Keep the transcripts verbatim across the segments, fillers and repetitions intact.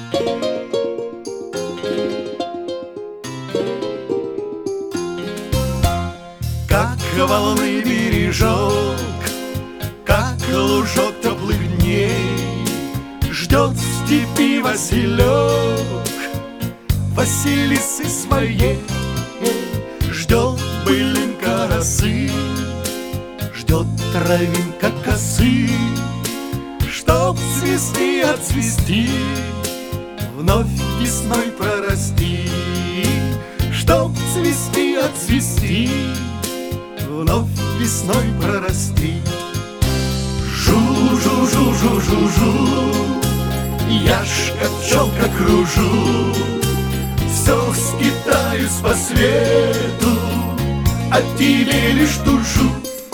Как волны бережок, как лужок теплых дней, ждет в степи Василек Василисы своей. Ждет былинка росы, ждет травинка косы, чтоб цвести отцвести, вновь весной прорасти. Чтоб цвести отцвести, вновь весной прорасти. Жу-жу-жу-жу-жу-жу, я ж как пчелка кружу, все скитаюсь по свету, а тебе лишь тушу.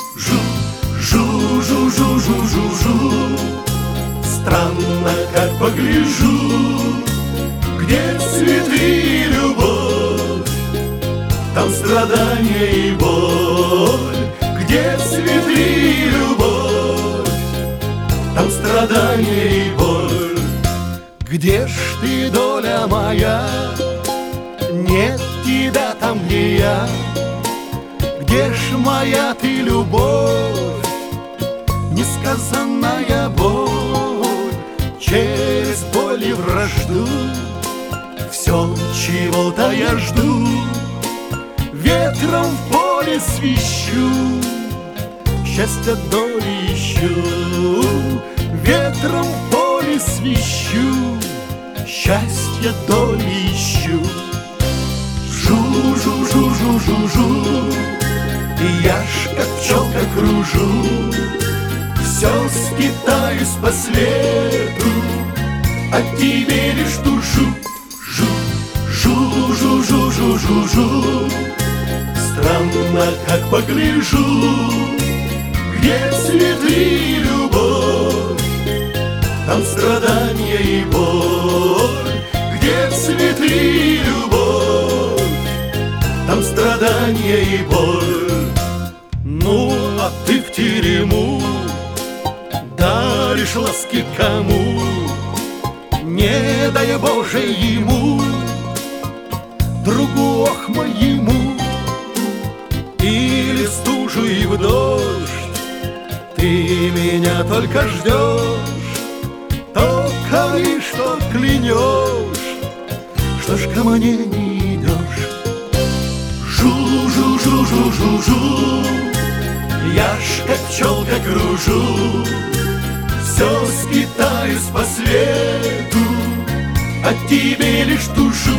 Жу-жу-жу-жу-жу-жу, странно, как погляжу, где цветы и любовь, там страдания и боль. Где цветы и любовь, там страдания и боль. Где ж ты, доля моя? Нет тебя там, где я. Где ж моя ты любовь, несказанная боль? Через боль и вражду все чего-то я жду, ветром в поле свищу, счастья доли ищу. Ветром в поле свищу, счастья доли ищу. Жу-жу-жу-жу-жу-жу, и я ж как пчелка кружу, все скитаюсь по свету, а тебе лишь тушу. Жу-жу-жу-жу-жу-жу, странно, как погляжу, где цветы и любовь, там страдания и боль. Где цветы и любовь, там страдания и боль. Ну, а ты в терему даришь ласки кому? Не дай Боже ему, другу, ох, моему. Или в стужу и в дождь ты меня только ждешь, то говоришь, что клянешь, что ж ко мне не идешь. Жу-жу-жу-жу-жу-жу, я ж как пчелка кружу, все скитаюсь по свету, а тебе лишь тушу.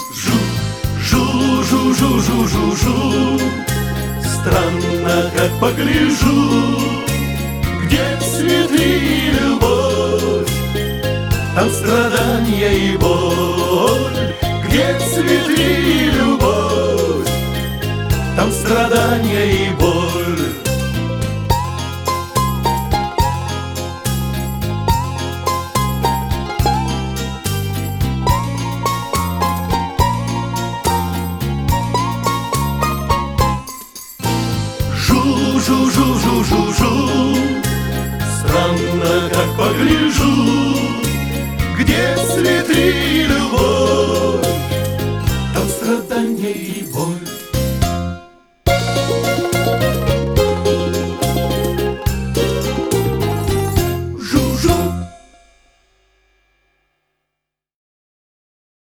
Жу-жу-жу-жу-жу-жу, странно, как погляжу, где цветы и любовь, там страдания и боль. Где цветы и любовь, там страдания и боль. Жу-жу-жу-жу-жу-жу, странно, как погляжу, где цветы и любовь, там страдания и боль.